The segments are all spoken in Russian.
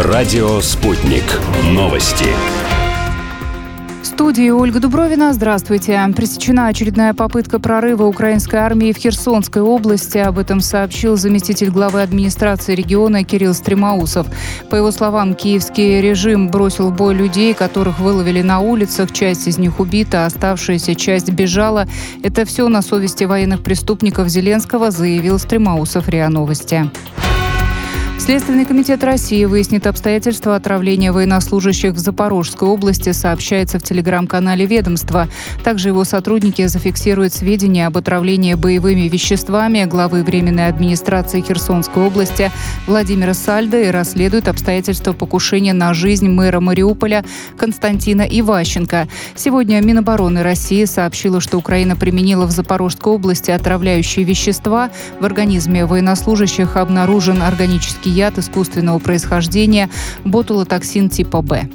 Радио «Спутник». Новости. В студии Ольга Дубровина. Здравствуйте. Пресечена очередная попытка прорыва украинской армии в Херсонской области. Об этом сообщил заместитель главы администрации региона Кирилл Стремоусов. По его словам, киевский режим бросил в бой людей, которых выловили на улицах. Часть из них убита, оставшаяся часть бежала. Это все на совести военных преступников Зеленского, заявил Стремоусов РИА Новости. Следственный комитет России выяснит обстоятельства отравления военнослужащих в Запорожской области, сообщается в телеграм-канале ведомства. Также его сотрудники зафиксируют сведения об отравлении боевыми веществами главы Временной администрации Херсонской области Владимира Сальдо и расследуют обстоятельства покушения на жизнь мэра Мариуполя Константина Иващенко. Сегодня Минобороны России сообщила, что Украина применила в Запорожской области отравляющие вещества. В организме военнослужащих обнаружен органический яд искусственного происхождения ботулотоксин типа Б.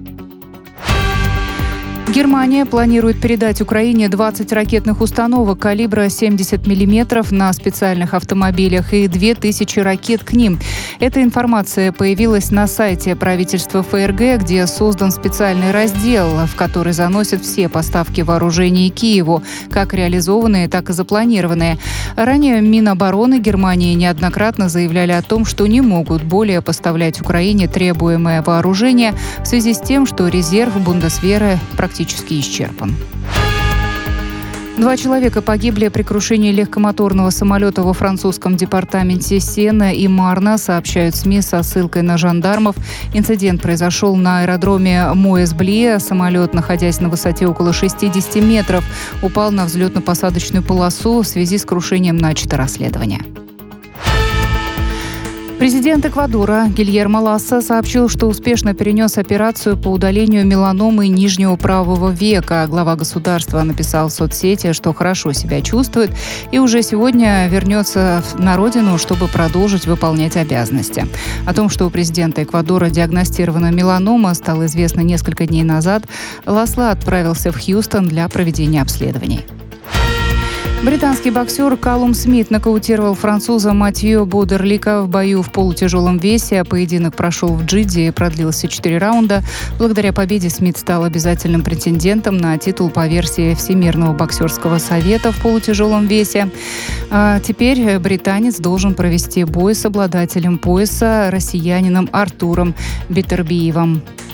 Германия планирует передать Украине 20 ракетных установок калибра 70 мм на специальных автомобилях и 2000 ракет к ним. Эта информация появилась на сайте правительства ФРГ, где создан специальный раздел, в который заносят все поставки вооружений Киеву, как реализованные, так и запланированные. Ранее Минобороны Германии неоднократно заявляли о том, что не могут более поставлять Украине требуемое вооружение в связи с тем, что резерв Бундесвера практически исчерпан. 2 человека погибли при крушении легкомоторного самолета во французском департаменте Сена и Марна, сообщают СМИ со ссылкой на жандармов. Инцидент произошел на аэродроме Моэс-Блие. Самолет, находясь на высоте около 60 метров, упал на взлетно-посадочную полосу. В связи с крушением начато расследование. Президент Эквадора Гильермо Ласса сообщил, что успешно перенес операцию по удалению меланомы нижнего правого века. Глава государства написал в соцсети, что хорошо себя чувствует и уже сегодня вернется на родину, чтобы продолжить выполнять обязанности. О том, что у президента Эквадора диагностирована меланома, стало известно несколько дней назад. Ласса отправился в Хьюстон для проведения обследований. Британский боксер Калум Смит нокаутировал француза Матью Бодерлика в бою в полутяжелом весе. Поединок прошел в Джидде и продлился 4 раунда. Благодаря победе Смит стал обязательным претендентом на титул по версии Всемирного боксерского совета в полутяжелом весе. Теперь британец должен провести бой с обладателем пояса, россиянином Артуром Бетербиевым.